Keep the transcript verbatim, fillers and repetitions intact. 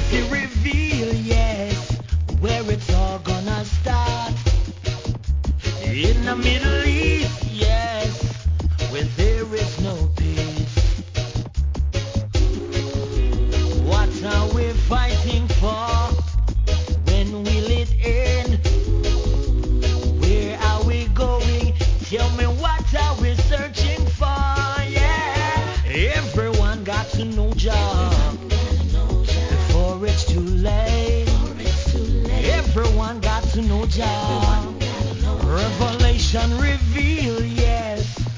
to reveal, yes, where it's all gonna start. In the Middle East, yes, where there is no peace. What are we fighting for? When will it end? Where are we going? Tell me, what are we searching for? Yeah, everyone got to know Jah before it's too late. Everyone got to know Jah. Revelation